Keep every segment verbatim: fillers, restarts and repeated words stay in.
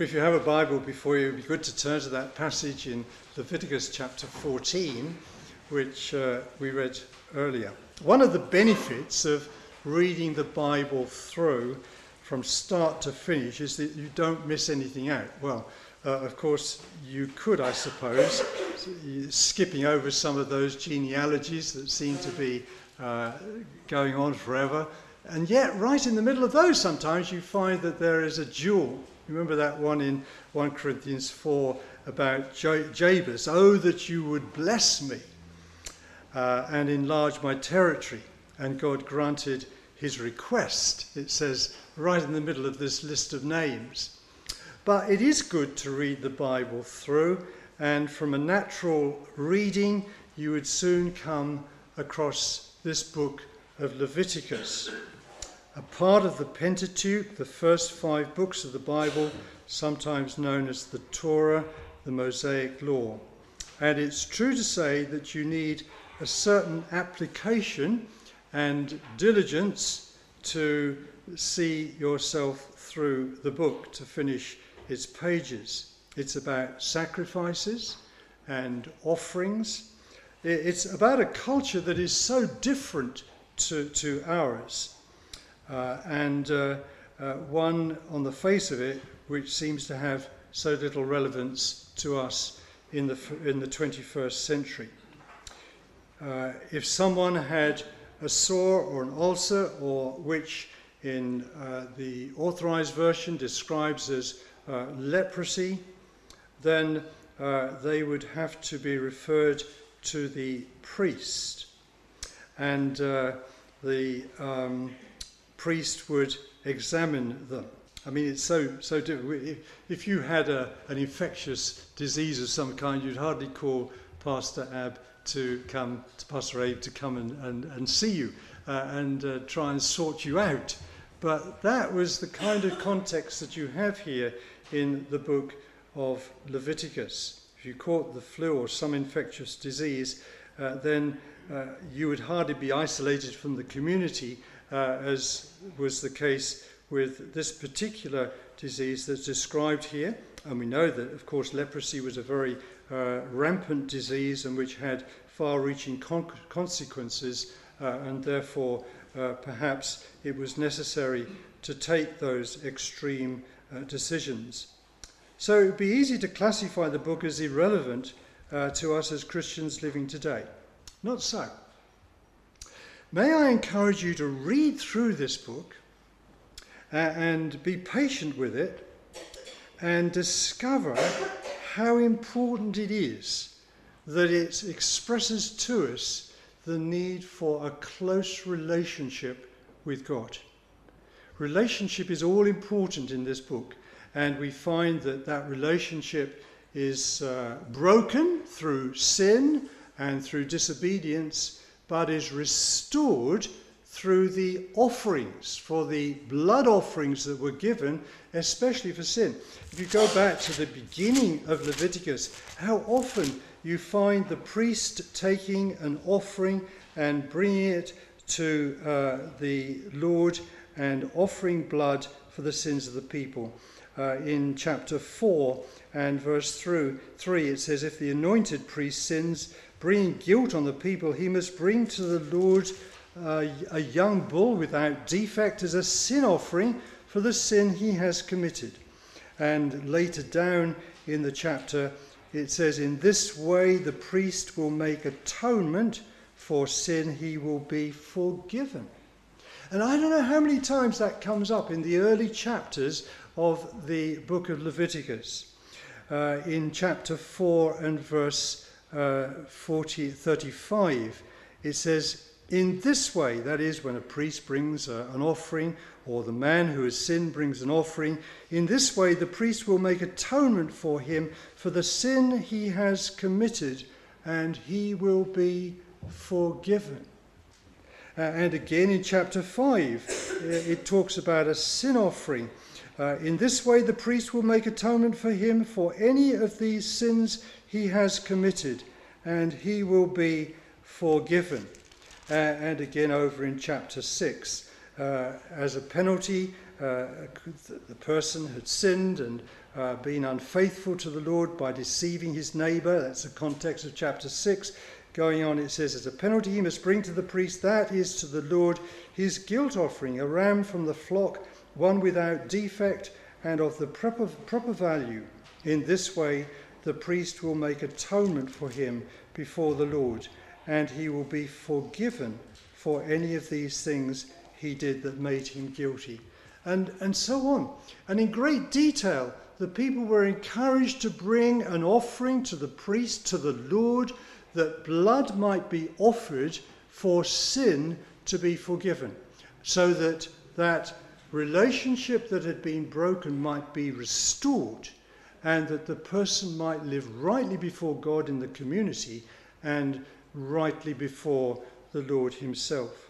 If you have a Bible before you, it would be good to turn to that passage in Leviticus chapter fourteen, which uh, we read earlier. One of the benefits of reading the Bible through from start to finish is that you don't miss anything out. Well, uh, of course, you could, I suppose, skipping over some of those genealogies that seem to be uh, going on forever. And yet, right in the middle of those, sometimes you find that there is a jewel. Remember that one in First Corinthians four about Jabez. Oh, that you would bless me uh, and enlarge my territory. And God granted his request, it says, right in the middle of this list of names. But it is good to read the Bible through, and from a natural reading, you would soon come across this book of Leviticus. A part of the Pentateuch, the first five books of the Bible, sometimes known as the Torah, the Mosaic Law. And it's true to say that you need a certain application and diligence to see yourself through the book, to finish its pages. It's about sacrifices and offerings. It's about a culture that is so different to, to ours. Uh, and uh, uh, one on the face of it which seems to have so little relevance to us in the in the twenty-first century. Uh, if someone had a sore or an ulcer, or which in uh, the Authorized Version describes as uh, leprosy, then uh, they would have to be referred to the priest. And uh, the um, priest would examine them. I mean, it's so so different. If, if you had a, an infectious disease of some kind, you'd hardly call Pastor Ab to come, to Pastor Abe to come and, and, and see you uh, and uh, try and sort you out. But that was the kind of context that you have here in the book of Leviticus. If you caught the flu or some infectious disease, uh, then uh, you would hardly be isolated from the community, Uh, as was the case with this particular disease that's described here. And we know that, of course, leprosy was a very uh, rampant disease and which had far-reaching con- consequences, uh, and therefore uh, perhaps it was necessary to take those extreme uh, decisions. So it would be easy to classify the book as irrelevant uh, to us as Christians living today. Not so. May I encourage you to read through this book uh, and be patient with it and discover how important it is that it expresses to us the need for a close relationship with God. Relationship is all important in this book, and we find that that relationship is uh, broken through sin and through disobedience, but is restored through the offerings, for the blood offerings that were given, especially for sin. If you go back to the beginning of Leviticus, how often you find the priest taking an offering and bringing it to uh, the Lord and offering blood for the sins of the people. Uh, in chapter four and verse through three, it says, if the anointed priest sins, bringing guilt on the people, he must bring to the Lord uh, a young bull without defect as a sin offering for the sin he has committed. And later down in the chapter, it says, in this way the priest will make atonement for sin, he will be forgiven. And I don't know how many times that comes up in the early chapters of the book of Leviticus. Uh, in chapter four and verse Uh, forty, thirty-five, it says, in this way, that is, when a priest brings uh, an offering, or the man who has sinned brings an offering, in this way the priest will make atonement for him for the sin he has committed, and he will be forgiven. Uh, and again in chapter five, it talks about a sin offering. Uh, in this way the priest will make atonement for him for any of these sins he has committed, and he will be forgiven. Uh, and again over in chapter six, uh, as a penalty, uh, the person had sinned and uh, been unfaithful to the Lord by deceiving his neighbour. That's the context of chapter six. Going on, it says, as a penalty he must bring to the priest, that is to the Lord, his guilt offering, a ram from the flock, one without defect and of the proper, proper value. In this way the priest will make atonement for him before the Lord, and he will be forgiven for any of these things he did that made him guilty. And, and so on. And in great detail, the people were encouraged to bring an offering to the priest, to the Lord, that blood might be offered for sin to be forgiven, so that that relationship that had been broken might be restored, and that the person might live rightly before God in the community and rightly before the Lord himself.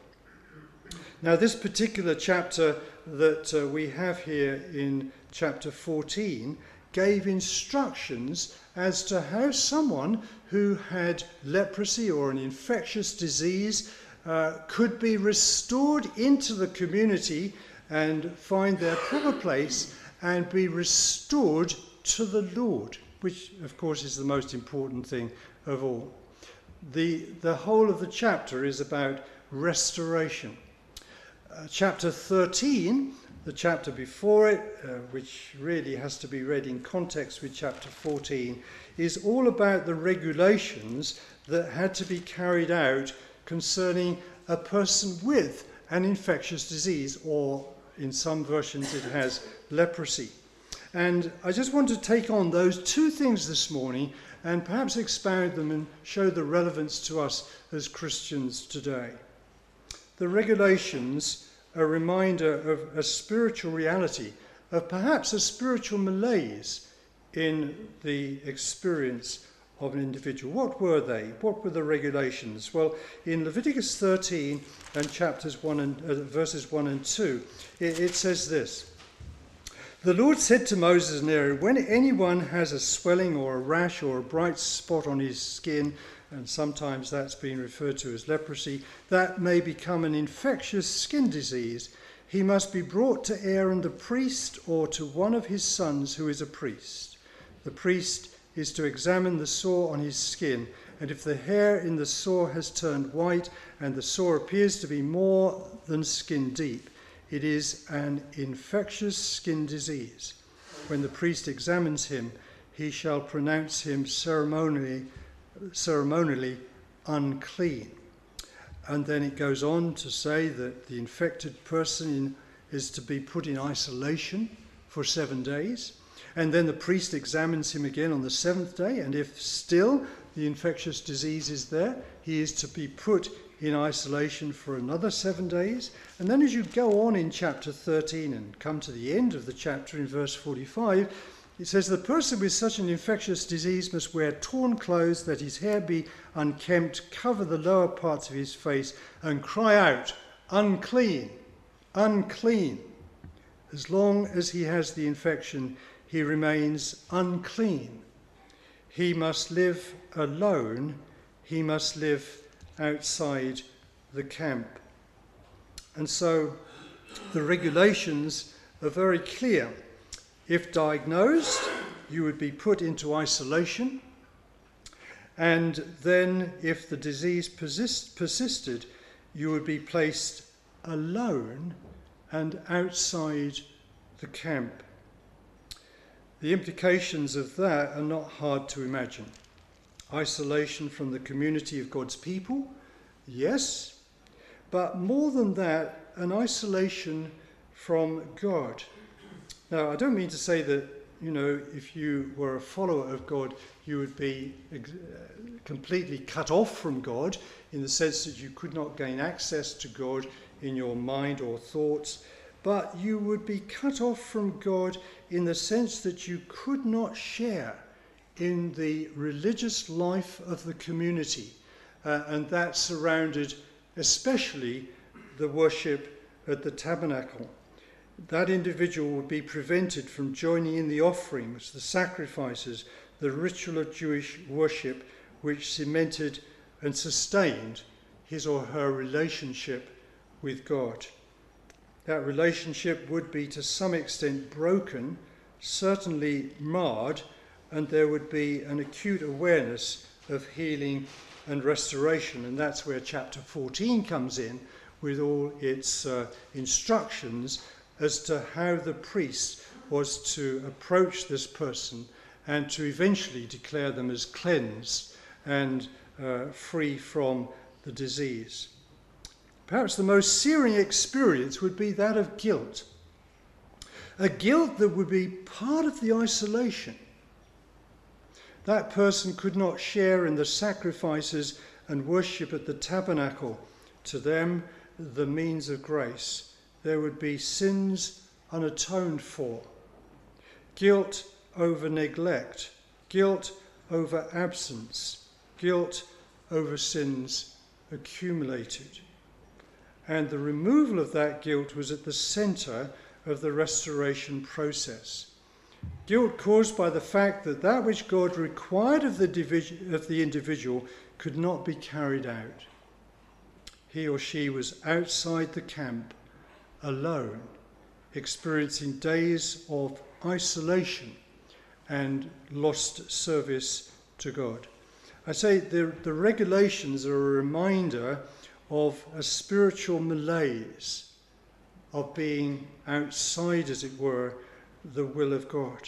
Now, this particular chapter that uh, we have here in chapter fourteen gave instructions as to how someone who had leprosy or an infectious disease uh, could be restored into the community and find their proper place and be restored to the Lord, which of course is the most important thing of all. The, the whole of the chapter is about restoration. Uh, chapter thirteen, the chapter before it, uh, which really has to be read in context with chapter fourteen, is all about the regulations that had to be carried out concerning a person with an infectious disease, or in some versions it has leprosy. And I just want to take on those two things this morning and perhaps expound them and show the relevance to us as Christians today. The regulations, a reminder of a spiritual reality, of perhaps a spiritual malaise in the experience of an individual. What were they? What were the regulations? Well, in Leviticus thirteen and chapters one and uh, verses one and two, it, it says this: the Lord said to Moses and Aaron, when anyone has a swelling or a rash or a bright spot on his skin, and sometimes that's been referred to as leprosy, that may become an infectious skin disease, he must be brought to Aaron the priest or to one of his sons who is a priest. The priest is to examine the sore on his skin, and if the hair in the sore has turned white and the sore appears to be more than skin deep, it is an infectious skin disease. When the priest examines him, he shall pronounce him ceremonially ceremonially unclean. And then it goes on to say that the infected person is to be put in isolation for seven days. And then the priest examines him again on the seventh day, and if still the infectious disease is there, he is to be put in isolation for another seven days. And then as you go on in chapter thirteen and come to the end of the chapter in verse forty-five, it says, the person with such an infectious disease must wear torn clothes, that his hair be unkempt, cover the lower parts of his face, and cry out, unclean, unclean. As long as he has the infection, he remains unclean. He must live alone. He must live outside the camp. And so the regulations are very clear. If diagnosed, you would be put into isolation, and then if the disease persist, persisted, you would be placed alone and outside the camp. The implications of that are not hard to imagine. Isolation from the community of God's people, yes, but more than that, an isolation from God. Now, I don't mean to say that, you know, if you were a follower of God, you would be ex- completely cut off from God, in the sense that you could not gain access to God in your mind or thoughts, but you would be cut off from God in the sense that you could not share in the religious life of the community, uh, and that surrounded especially the worship at the tabernacle. That individual would be prevented from joining in the offerings, the sacrifices, the ritual of Jewish worship, which cemented and sustained his or her relationship with God. That relationship would be to some extent broken certainly marred, and there would be an acute awareness of healing and restoration. And that's where chapter fourteen comes in, with all its uh, instructions as to how the priest was to approach this person and to eventually declare them as cleansed and uh, free from the disease. Perhaps the most searing experience would be that of guilt. A guilt that would be part of the isolation. That person could not share in the sacrifices and worship at the tabernacle. To them, the means of grace. There would be sins unatoned for. Guilt over neglect. Guilt over absence. Guilt over sins accumulated. And the removal of that guilt was at the centre of the restoration process. Guilt caused by the fact that that which God required of the, divi- of the individual could not be carried out. He or she was outside the camp, alone, experiencing days of isolation and lost service to God. I say the, the regulations are a reminder of a spiritual malaise, of being outside, as it were, the will of God.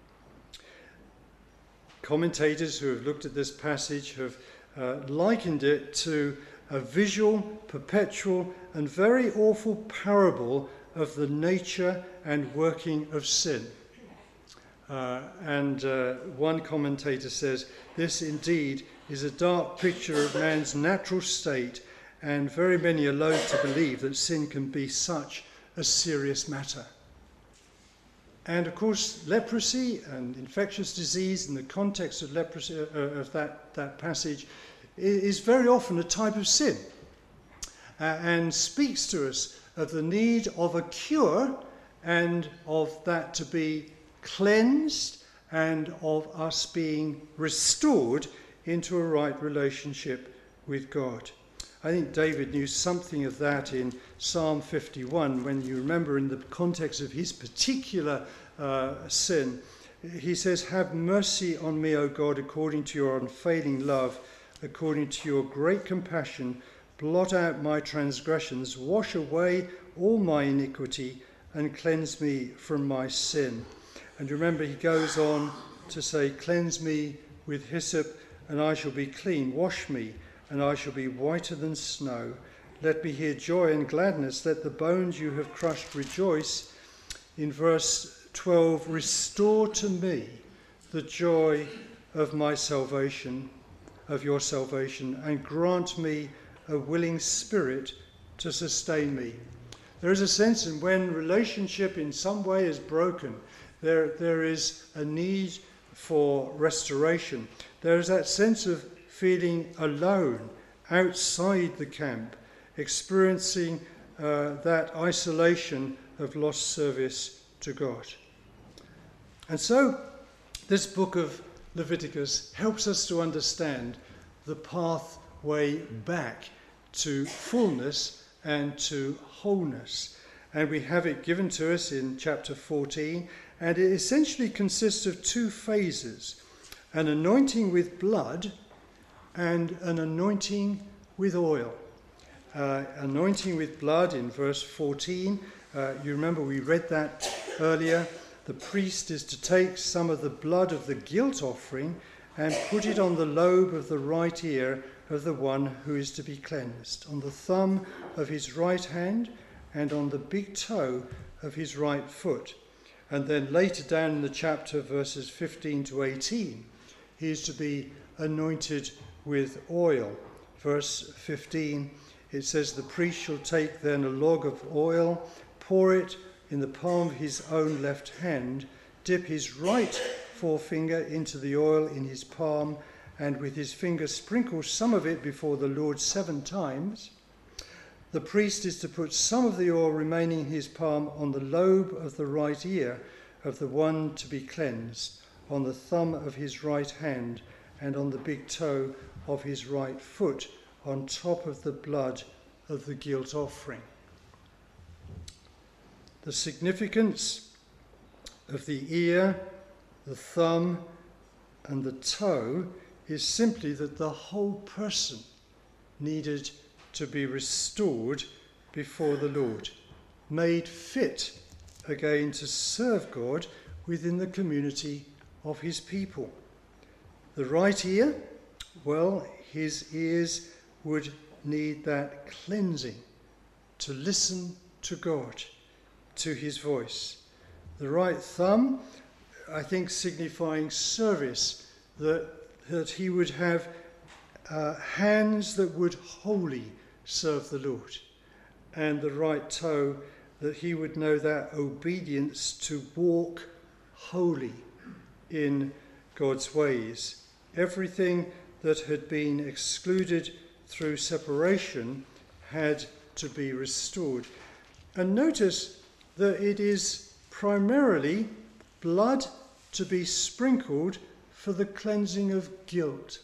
Commentators who have looked at this passage have uh, likened it to a visual, perpetual, and very awful parable of the nature and working of sin. Uh, and uh, one commentator says, this indeed is a dark picture of man's natural state, and very many are loath to believe that sin can be such a serious matter. And of course, leprosy and infectious disease in the context of leprosy, uh, of that, that passage, is very often a type of sin, uh, and speaks to us of the need of a cure and of that to be cleansed and of us being restored into a right relationship with God. I think David knew something of that in Psalm fifty-one, when you remember in the context of his particular uh, sin, he says, "Have mercy on me, O God, according to your unfailing love, according to your great compassion, blot out my transgressions, wash away all my iniquity, and cleanse me from my sin." And remember, he goes on to say, "Cleanse me with hyssop, and I shall be clean. Wash me, and I shall be whiter than snow. Let me hear joy and gladness. Let the bones you have crushed rejoice." In verse twelve, "Restore to me the joy of my salvation, of your salvation, and grant me a willing spirit to sustain me." There is a sense in when relationship in some way is broken, there, there is a need for restoration. There is that sense of feeling alone, outside the camp, experiencing uh, that isolation of lost service to God. And so, this book of Leviticus helps us to understand the pathway back to fullness and to wholeness. And we have it given to us in chapter fourteen, and it essentially consists of two phases: an anointing with blood and an anointing with oil. Uh, anointing with blood in verse fourteen, uh, you remember we read that earlier. The priest is to take some of the blood of the guilt offering and put it on the lobe of the right ear of the one who is to be cleansed, on the thumb of his right hand, and on the big toe of his right foot. And then later down in the chapter, verses fifteen to eighteen, he is to be anointed with oil. Verse fifteen, it says, "The priest shall take then a log of oil, pour it in the palm of his own left hand, dip his right forefinger into the oil in his palm, and with his finger sprinkle some of it before the Lord seven times. The priest is to put some of the oil remaining in his palm on the lobe of the right ear of the one to be cleansed, on the thumb of his right hand, and on the big toe of his right foot, on top of the blood of the guilt offering." The significance of the ear, the thumb, and the toe is simply that the whole person needed to be restored before the Lord, made fit again to serve God within the community of his people. The right ear, well, his ears would need that cleansing to listen to God, to his voice. The right thumb, I think, signifying service, that, that he would have uh, hands that would wholly serve the Lord. And the right toe, that he would know that obedience to walk wholly in God's ways. Everything that had been excluded through separation had to be restored. And notice that it is primarily blood to be sprinkled for the cleansing of guilt.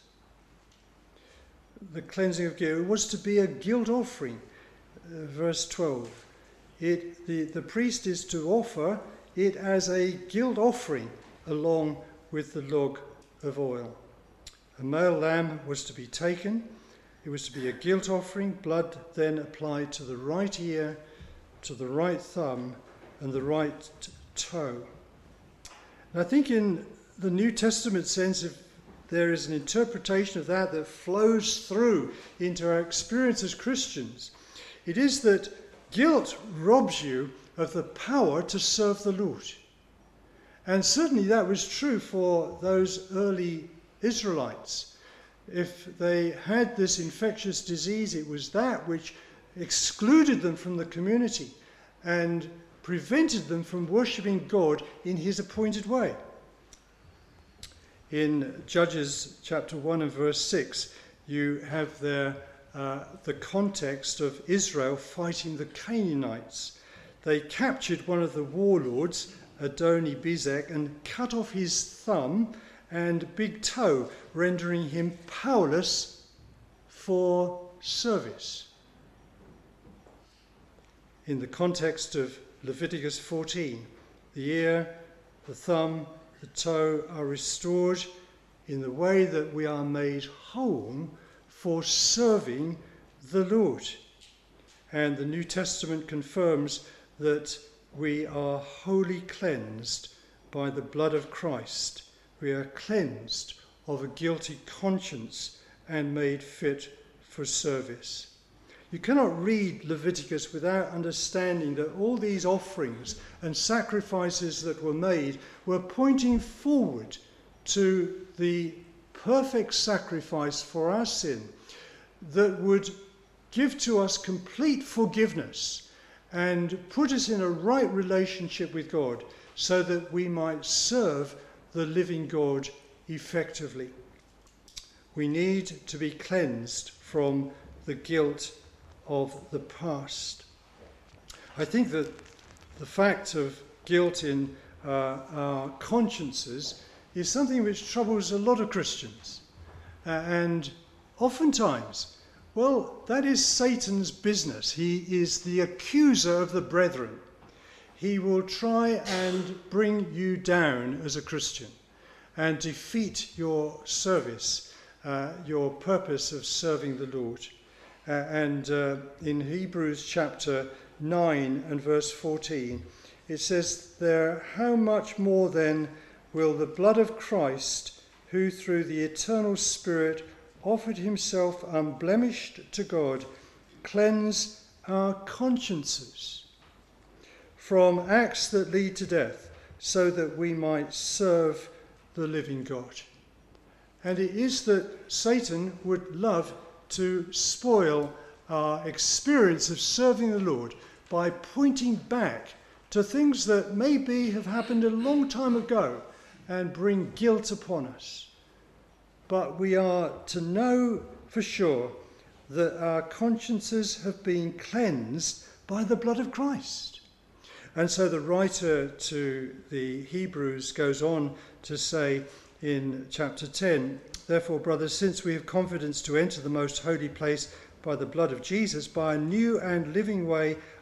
The cleansing of guilt was to be a guilt offering. Uh, verse twelve. It, the, the priest is to offer it as a guilt offering along with the log of oil. A male lamb was to be taken. It was to be a guilt offering, blood then applied to the right ear, to the right thumb, and the right t- toe. And I think in the New Testament sense, if there is an interpretation of that that flows through into our experience as Christians, it is that guilt robs you of the power to serve the Lord. And certainly that was true for those early Israelites. If they had this infectious disease, it was that which excluded them from the community and prevented them from worshipping God in his appointed way. In Judges chapter one and verse six, you have there uh, the context of Israel fighting the Canaanites. They captured one of the warlords, Adoni-Bezek, and cut off his thumb and big toe, rendering him powerless for service. In the context of Leviticus fourteen, the ear, the thumb, the toe are restored in the way that we are made whole for serving the Lord. And the New Testament confirms that we are wholly cleansed by the blood of Christ. We are cleansed of a guilty conscience and made fit for service. You cannot read Leviticus without understanding that all these offerings and sacrifices that were made were pointing forward to the perfect sacrifice for our sin that would give to us complete forgiveness and put us in a right relationship with God so that we might serve the living God effectively. We need to be cleansed from the guilt of the past. I think that the fact of guilt in uh, our consciences is something which troubles a lot of Christians. Uh, and oftentimes, well, that is Satan's business. He is the accuser of the brethren. He will try and bring you down as a Christian and defeat your service, uh, your purpose of serving the Lord. Uh, and uh, in Hebrews chapter nine and verse fourteen, it says there, "How much more then will the blood of Christ, who through the eternal Spirit offered himself unblemished to God, cleanse our consciences from acts that lead to death, so that we might serve the living God." And it is that Satan would love to spoil our experience of serving the Lord by pointing back to things that maybe have happened a long time ago and bring guilt upon us. But we are to know for sure that our consciences have been cleansed by the blood of Christ. And so the writer to the Hebrews goes on to say in chapter ten, "Therefore, brothers, since we have confidence to enter the most holy place by the blood of Jesus, by a new and living way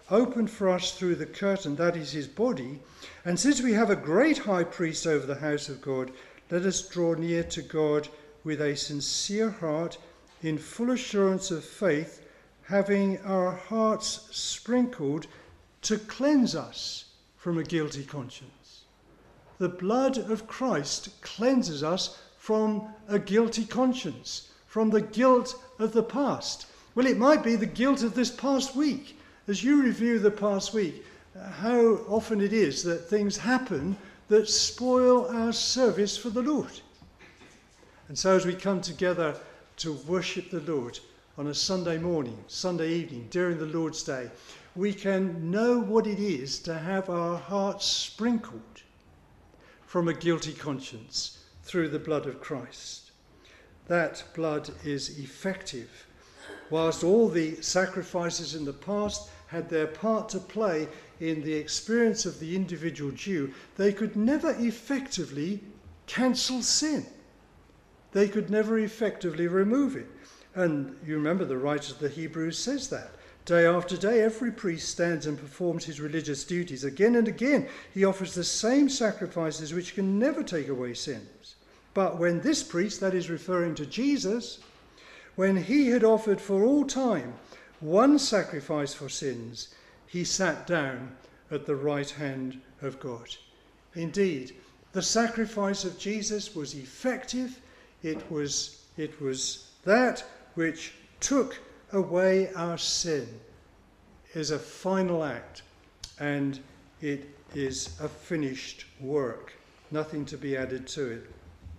opened for us through the curtain, that is his body. And since we have a great high priest over the house of God, let us draw near to God with a sincere heart, in full assurance of faith, having our hearts sprinkled to cleanse us from a guilty conscience. The blood of Christ cleanses us from a guilty conscience, from the guilt of the past. Well, it might be the guilt of this past week. As you review the past week, how often it is that things happen that spoil our service for the Lord. And so as we come together to worship the Lord on a Sunday morning, Sunday evening, during the Lord's Day, we can know what it is to have our hearts sprinkled from a guilty conscience through the blood of Christ. That blood is effective. Whilst all the sacrifices in the past had their part to play in the experience of the individual Jew, they could never effectively cancel sin. They could never effectively remove it. And you remember the writer of the Hebrews says that. Day after day, every priest stands and performs his religious duties. Again and again, he offers the same sacrifices which can never take away sins. But when this priest, that is referring to Jesus, when he had offered for all time one sacrifice for sins, he sat down at the right hand of God. Indeed, the sacrifice of Jesus was effective. It was, it was that which took away our sin, is a final act, and it is a finished work. Nothing to be added to it.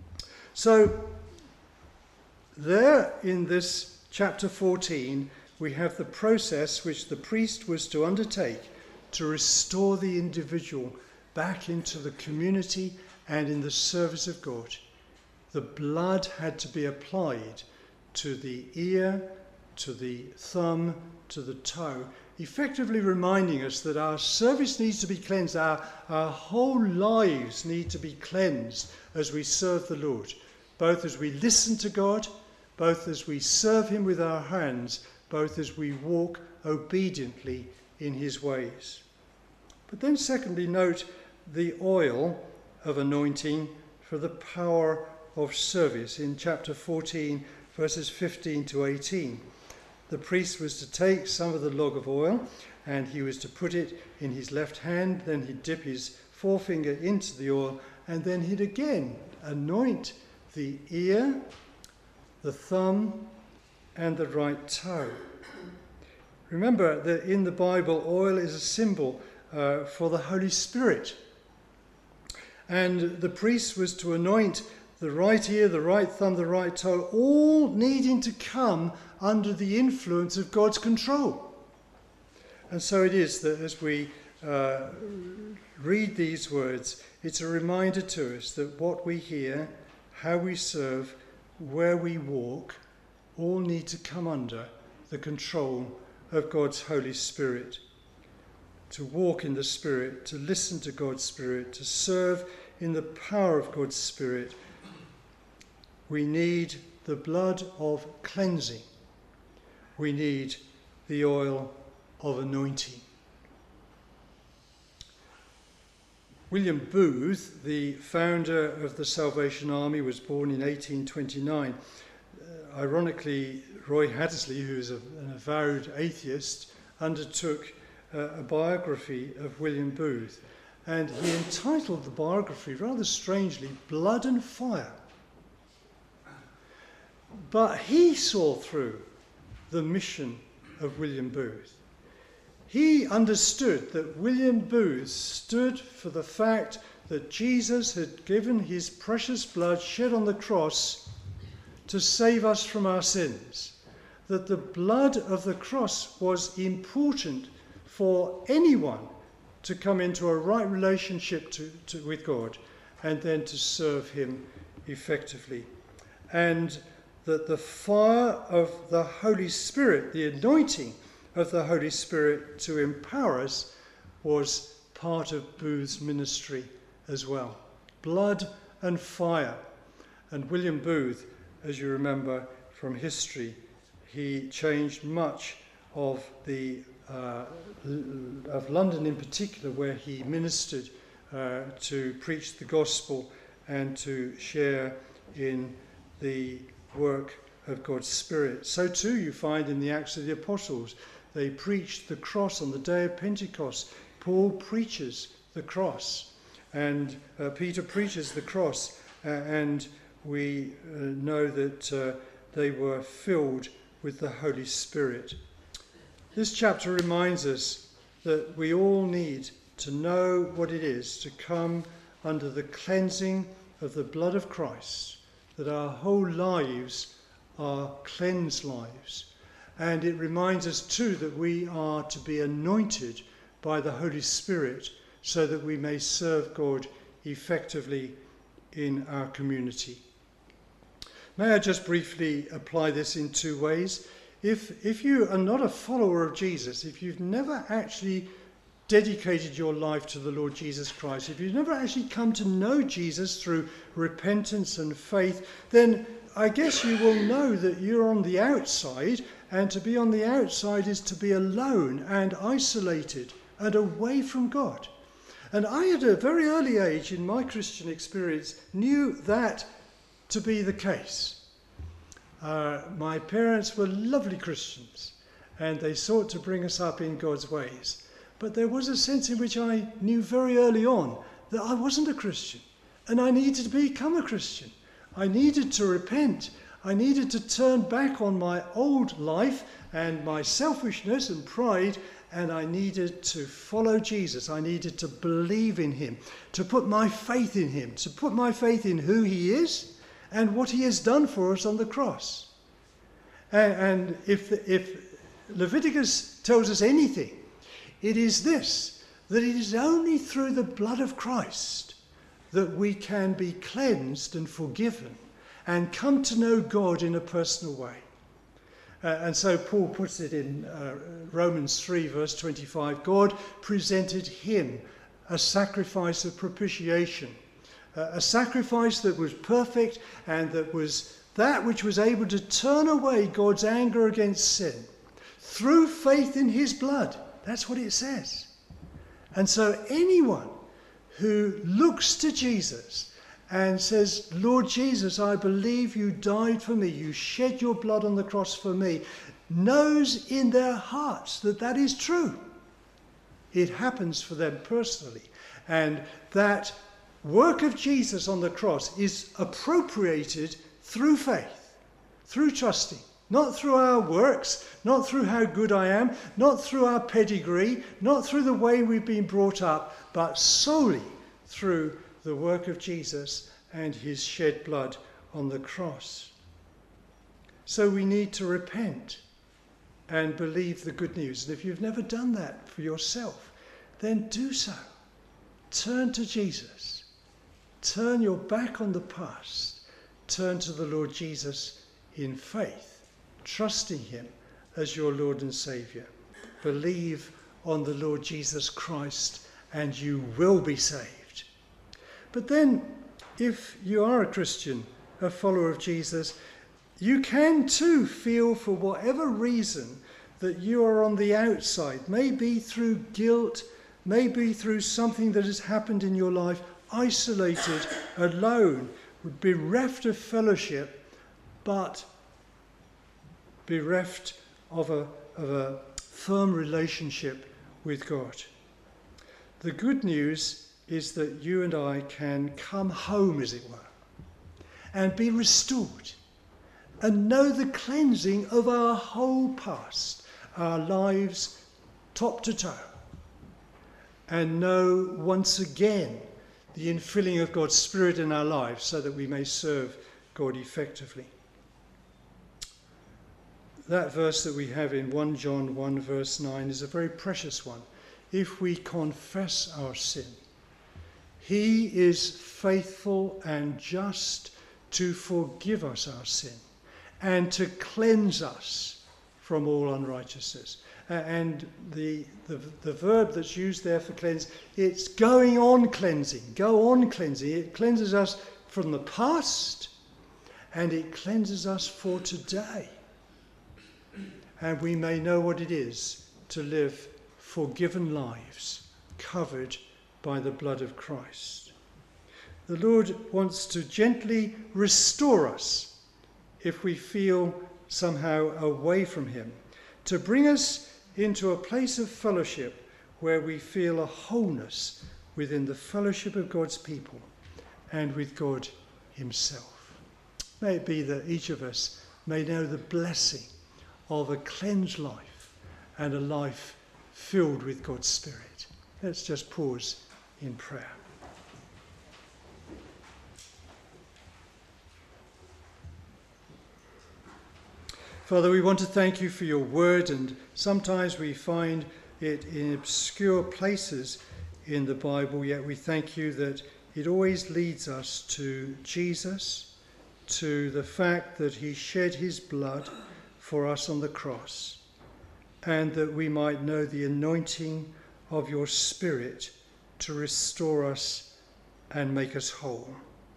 So, there in this chapter fourteen, we have the process which the priest was to undertake to restore the individual back into the community and in the service of God. The blood had to be applied to the ear, to the thumb, to the toe, effectively reminding us that our service needs to be cleansed, our, our whole lives need to be cleansed as we serve the Lord, both as we listen to God, both as we serve him with our hands, both as we walk obediently in his ways. But then secondly, note the oil of anointing for the power of service in chapter fourteen, verses fifteen to eighteen. The priest was to take some of the log of oil and he was to put it in his left hand, then he'd dip his forefinger into the oil, and then he'd again anoint the ear, the thumb, and the right toe. Remember that in the Bible, oil is a symbol uh, for the Holy Spirit. And the priest was to anoint the right ear, the right thumb, the right toe, all needing to come under the influence of God's control. And so it is that as we uh, read these words, it's a reminder to us that what we hear, how we serve, where we walk, all need to come under the control of God's Holy Spirit. To walk in the Spirit, to listen to God's Spirit, to serve in the power of God's Spirit, we need the blood of cleansing. We need the oil of anointing. William Booth, the founder of the Salvation Army, was born in eighteen twenty-nine. Uh, ironically, Roy Hattersley, who is a, an avowed atheist, undertook uh, a biography of William Booth. And he entitled the biography, rather strangely, Blood and Fire. But he saw through the mission of William Booth. He understood that William Booth stood for the fact that Jesus had given his precious blood shed on the cross to save us from our sins. That the blood of the cross was important for anyone to come into a right relationship to, to, with God and then to serve him effectively. And that the fire of the Holy Spirit, the anointing of the Holy Spirit to empower us, was part of Booth's ministry as well. Blood and fire. And William Booth, as you remember from history, he changed much of the uh, of London in particular, where he ministered uh, to preach the gospel and to share in the work of God's Spirit. So too you find in the Acts of the Apostles, they preached the cross on the day of Pentecost. Paul preaches the cross, and uh, Peter preaches the cross, uh, and we uh, know that uh, they were filled with the Holy Spirit. This chapter reminds us that we all need to know what it is to come under the cleansing of the blood of Christ, that our whole lives are cleansed lives. And it reminds us too that we are to be anointed by the Holy Spirit so that we may serve God effectively in our community. May I just briefly apply this in two ways? If, if you are not a follower of Jesus, if you've never actually dedicated your life to the Lord Jesus Christ, if you've never actually come to know Jesus through repentance and faith, then I guess you will know that you're on the outside, and to be on the outside is to be alone and isolated and away from God. And I, at a very early age in my Christian experience, knew that to be the case. Uh, my parents were lovely Christians, and they sought to bring us up in God's ways. But there was a sense in which I knew very early on that I wasn't a Christian, and I needed to become a Christian. I needed to repent. I needed to turn back on my old life and my selfishness and pride, and I needed to follow Jesus. I needed to believe in him, to put my faith in him, to put my faith in who he is and what he has done for us on the cross. And, and if, if Leviticus tells us anything, it is this, that it is only through the blood of Christ that we can be cleansed and forgiven and come to know God in a personal way. Uh, and so Paul puts it in uh, Romans three, verse twenty-five. God presented him a sacrifice of propitiation, uh, a sacrifice that was perfect and that was that which was able to turn away God's anger against sin through faith in his blood. That's what it says. And so anyone who looks to Jesus and says, Lord Jesus, I believe you died for me, you shed your blood on the cross for me, knows in their hearts that that is true. It happens for them personally. And that work of Jesus on the cross is appropriated through faith, through trusting. Not through our works, not through how good I am, not through our pedigree, not through the way we've been brought up, but solely through the work of Jesus and his shed blood on the cross. So we need to repent and believe the good news. And if you've never done that for yourself, then do so. Turn to Jesus. Turn your back on the past. Turn to the Lord Jesus in faith, trusting him as your Lord and Saviour. Believe on the Lord Jesus Christ and you will be saved. But then, if you are a Christian, a follower of Jesus, you can too feel, for whatever reason, that you are on the outside, maybe through guilt, maybe through something that has happened in your life, isolated, alone, bereft of fellowship, but bereft of a, of a firm relationship with God. The good news is that you and I can come home, as it were, and be restored and know the cleansing of our whole past, our lives top to toe, and know once again the infilling of God's Spirit in our lives so that we may serve God effectively. That verse that we have in First John one verse nine is a very precious one. If we confess our sin, he is faithful and just to forgive us our sin and to cleanse us from all unrighteousness. And the, the, the verb that's used there for cleanse, it's going on cleansing, go on cleansing. It cleanses us from the past and it cleanses us for today. And we may know what it is to live forgiven lives covered by the blood of Christ. The Lord wants to gently restore us if we feel somehow away from him, to bring us into a place of fellowship where we feel a wholeness within the fellowship of God's people and with God himself. May it be that each of us may know the blessing of a cleansed life and a life filled with God's Spirit. Let's just pause in prayer. Father, we want to thank you for your word, and sometimes we find it in obscure places in the Bible, yet we thank you that it always leads us to Jesus, to the fact that he shed his blood for us on the cross, and that we might know the anointing of your Spirit to restore us and make us whole.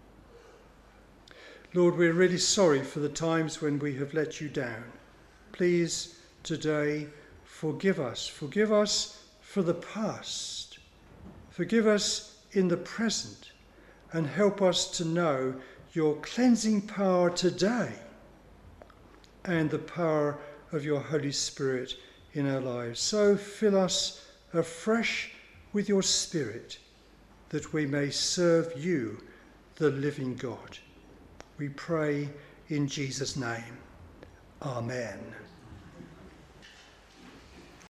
Lord, we're really sorry for the times when we have let you down. Please, today, forgive us. Forgive us for the past. Forgive us in the present, and help us to know your cleansing power today and the power of your Holy Spirit in our lives. So fill us afresh with your Spirit, that we may serve you, the living God. We pray in Jesus' name. Amen.